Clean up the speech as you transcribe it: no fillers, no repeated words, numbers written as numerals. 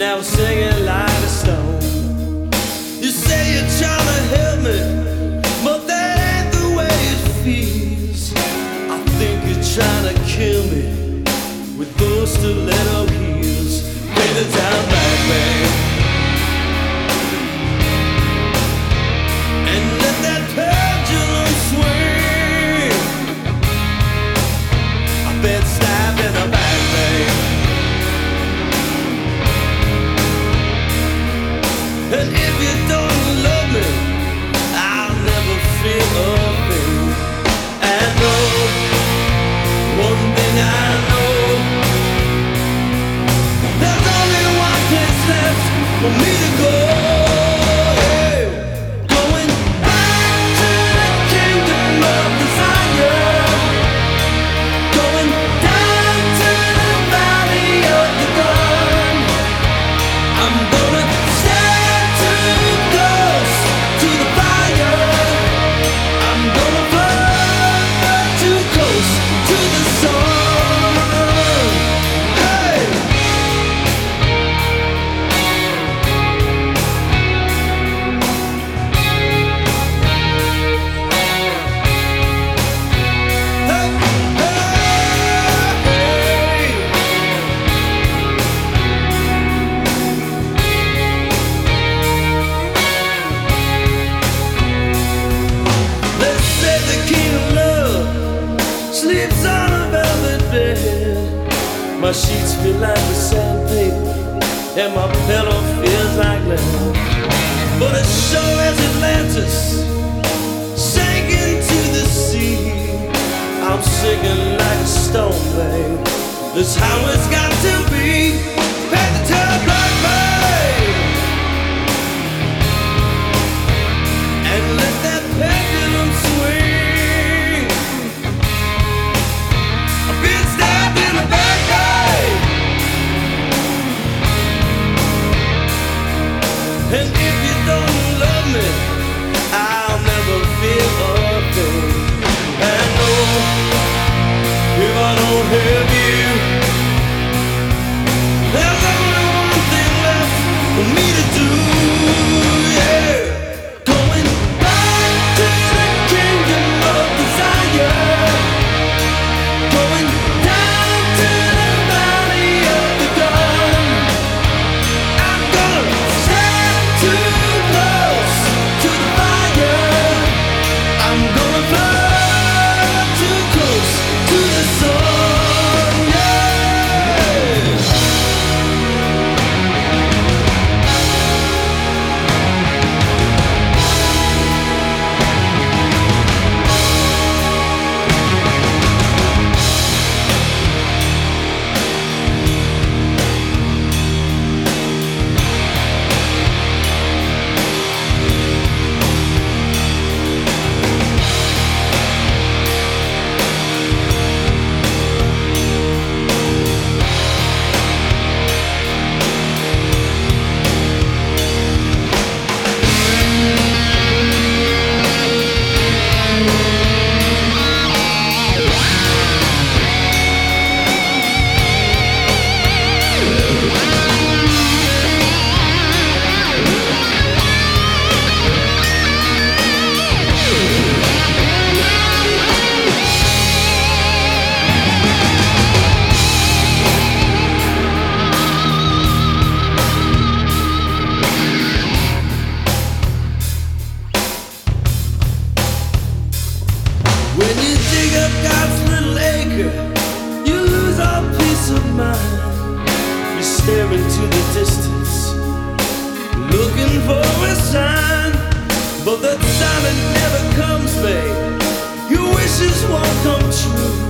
now singing like a stone. You say you're trying to help me, but that ain't the way it feels. I think you're trying to kill me with those stiletto heels. Play the down back, babe, and let that pendulum swing. I bet stab in the back, babe. And if you don't love me, I'll never feel a thing. I know, one thing I know, there's only one place left for me to go. Going back to the kingdom of desire, going down to the valley of the gun. I'm gonna stand too close to the fire. I'm gonna burn too close to the sun. Hey! Let's say the king of love sleeps on a velvet bed. My sheets feel like the sandpaper, and my pillow feels like lead. But as sure as Atlantis sank into the sea, I'm sinking like a stone, babe. That's how it's got to be. Pack the tub like babe, and let that pendulum swing. I've been stabbed in the back, babe, and if you don't love me, I'll never feel a thing. I know if I don't have you, there's only one thing left for me to do. Yeah, going back to the kingdom of desire, going down to the valley of the gun. I'm gonna stand too close to the fire. I'm gonna burn too close to the sun. Yeah. When you dig up God's little acre, you lose all peace of mind. You stare into the distance, looking for a sign, but the sign that never comes, babe. Your wishes won't come true.